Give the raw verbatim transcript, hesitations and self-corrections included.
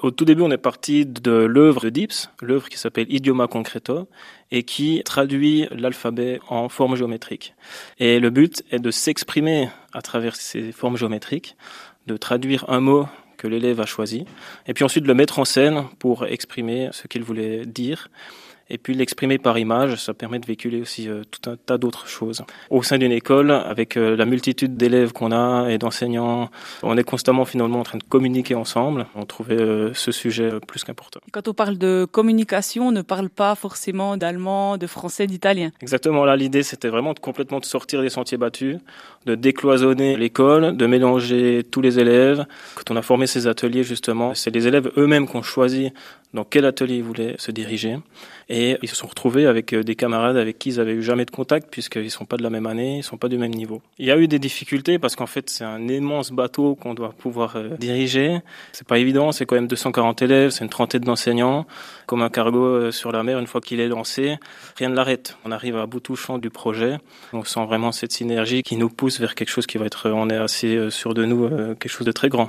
Au tout début, on est parti de l'œuvre de Dips, l'œuvre qui s'appelle Idioma Concreto et qui traduit l'alphabet en forme géométrique. Et le but est de s'exprimer à travers ces formes géométriques, de traduire un mot que l'élève a choisi, et puis ensuite de le mettre en scène pour exprimer ce qu'il voulait dire. Et puis l'exprimer par image, ça permet de véhiculer aussi euh, tout un tas d'autres choses. Au sein d'une école, avec euh, la multitude d'élèves qu'on a et d'enseignants, on est constamment finalement en train de communiquer ensemble. On trouvait euh, ce sujet plus qu'important. Quand on parle de communication, on ne parle pas forcément d'allemand, de français, d'italien. Exactement, là l'idée c'était vraiment de complètement de sortir des sentiers battus, de décloisonner l'école, de mélanger tous les élèves. Quand on a formé ces ateliers justement, c'est les élèves eux-mêmes qui ont choisi dans quel atelier ils voulaient se diriger. Et ils se sont retrouvés avec des camarades avec qui ils avaient eu jamais de contact puisqu'ils sont pas de la même année, ils sont pas du même niveau. Il y a eu des difficultés parce qu'en fait, c'est un immense bateau qu'on doit pouvoir euh, diriger. C'est pas évident, c'est quand même deux cent quarante élèves, c'est une trentaine d'enseignants. Comme un cargo euh, sur la mer, une fois qu'il est lancé, rien ne l'arrête. On arrive à bout touchant du projet. On sent vraiment cette synergie qui nous pousse vers quelque chose qui va être, on est assez euh, sûr de nous, euh, quelque chose de très grand.